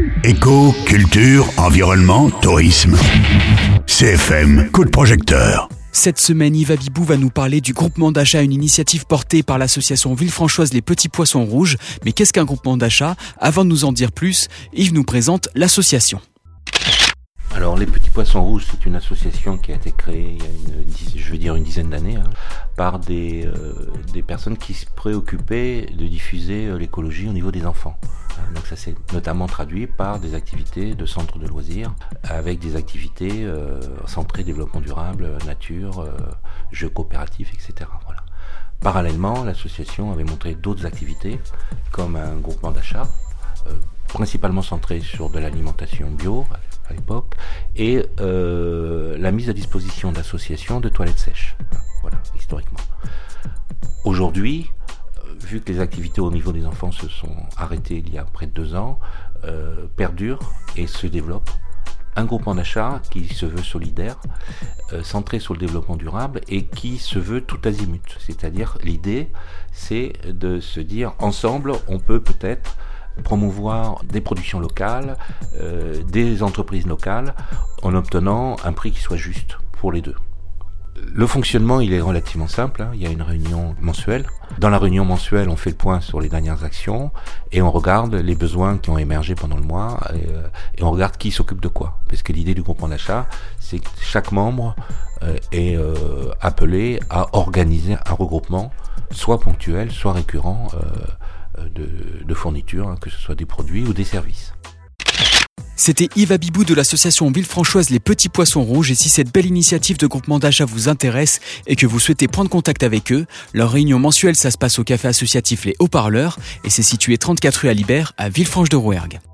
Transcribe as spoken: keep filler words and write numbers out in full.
Éco, culture, environnement, tourisme. C F M, coup de projecteur. Cette semaine, Yves Abibou va nous parler du groupement d'achat, une initiative portée par l'association Villefranchoise Les Petits Poissons Rouges. Mais qu'est-ce qu'un groupement d'achat ? Avant de nous en dire plus, Yves nous présente l'association. Alors, Les Petits Poissons Rouges, c'est une association qui a été créée il y a une, je veux dire une dizaine d'années, hein, par des, euh, des personnes qui se préoccupaient de diffuser euh, l'écologie au niveau des enfants. Donc ça s'est notamment traduit par des activités de centres de loisirs, avec des activités euh, centrées développement durable, nature, euh, jeux coopératifs, et cetera. Voilà. Parallèlement, l'association avait montré d'autres activités, comme un groupement d'achat, euh, principalement centré sur de l'alimentation bio à l'époque, et euh, la mise à disposition d'associations de toilettes sèches, voilà, historiquement. Aujourd'hui, vu que les activités au niveau des enfants se sont arrêtées il y a près de deux ans, euh, perdurent et se développent. Un groupement d'achat qui se veut solidaire, euh, centré sur le développement durable et qui se veut tout azimut. C'est-à-dire, l'idée, c'est de se dire, ensemble, on peut peut-être promouvoir des productions locales, euh, des entreprises locales, en obtenant un prix qui soit juste pour les deux. Le fonctionnement, il est relativement simple, hein. Il y a une réunion mensuelle. Dans la réunion mensuelle, on fait le point sur les dernières actions et on regarde les besoins qui ont émergé pendant le mois et, euh, et on regarde qui s'occupe de quoi. Parce que l'idée du groupement d'achat, c'est que chaque membre euh, est euh, appelé à organiser un regroupement, soit ponctuel, soit récurrent, euh, de, de fournitures, hein, que ce soit des produits ou des services. C'était Yves Abibou de l'association Villefranchoise Les Petits Poissons Rouges. Et si cette belle initiative de groupement d'achat vous intéresse et que vous souhaitez prendre contact avec eux, leur réunion mensuelle, ça se passe au café associatif Les Haut-Parleurs et c'est situé trente-quatre rue Alibert à Villefranche-de-Rouergue.